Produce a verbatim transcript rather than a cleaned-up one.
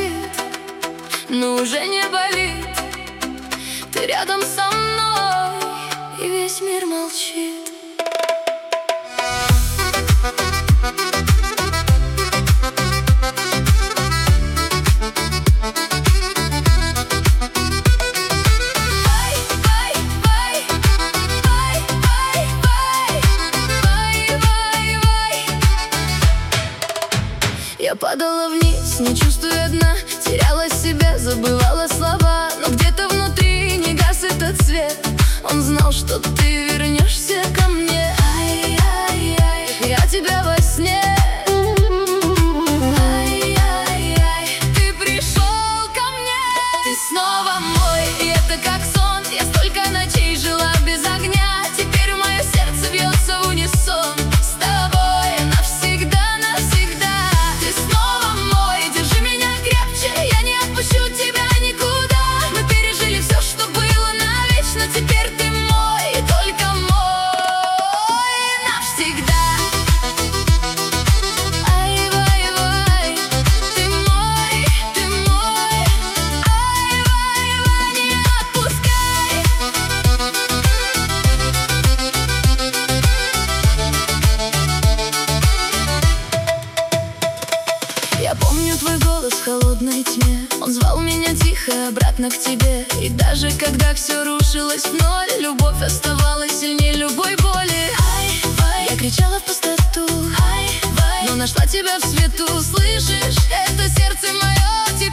болит, но уже не болит. Ты рядом со мной, и весь мир молчит. Я падала вниз, не чувствуя дна, теряла себя, забывала слова. Но где-то внутри не гас этот свет. Он знал, что ты вернешься ко мне. Ай-яй-яй, я тебя во сне. Ай-яй-яй, ты пришел ко мне. Ты снова мой, и это как сон. Я столько ночей жила без огня. Теперь мое сердце бьется в унисон. С тобой навсегда. Я помню твой голос в холодной тьме. Он звал меня тихо обратно к тебе. И даже когда все рушилось в ноль, любовь оставалась сильнее любой боли. Я кричала в пустоту, но нашла тебя в свету. Слышишь, это сердце мое.